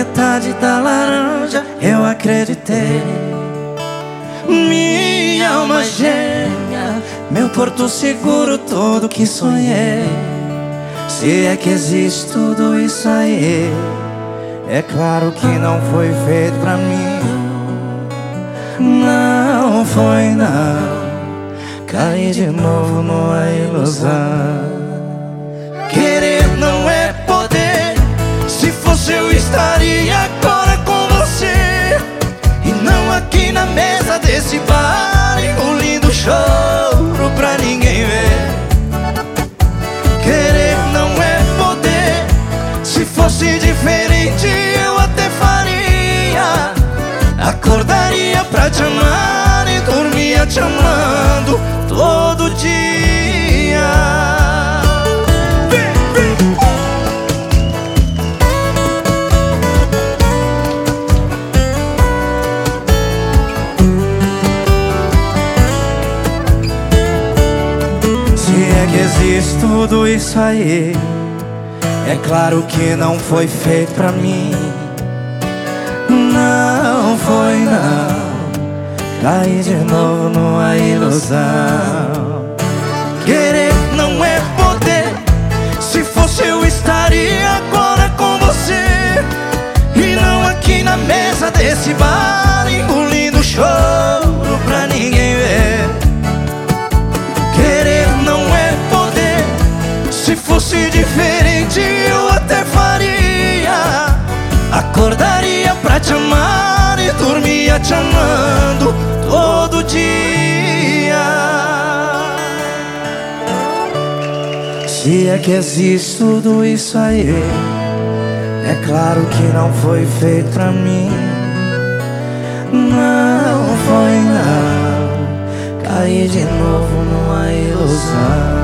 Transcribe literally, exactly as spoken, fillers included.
metade da laranja eu acreditei. Minha alma gêmea, meu porto seguro, tudo que sonhei. Se é que existe tudo isso aí, é claro que não foi feito pra mim. Não foi não, caí de novo numa ilusão. Querer não é poder, se fosse eu estaria agora com você, e não aqui na mesa desse bar, engolindo choro pra ninguém ver. Querer não é poder, se fosse diferente eu até faria. Acordaria pra te amar e dormia te amando todo dia. Se é que existe tudo isso aí, é claro que não foi feito pra mim. Não foi não, caí de novo numa ilusão. Querer não é poder, se fosse eu estaria agora com você, e não aqui na mesa desse bar, engolindo choro pra ninguém ver. Querer não é poder, se fosse diferente eu até faria. Acordaria pra te amar e dormia te amando todo dia. Se é que existe tudo isso aí, é claro que não foi feito pra mim. Não foi não, caí de novo numa ilusão.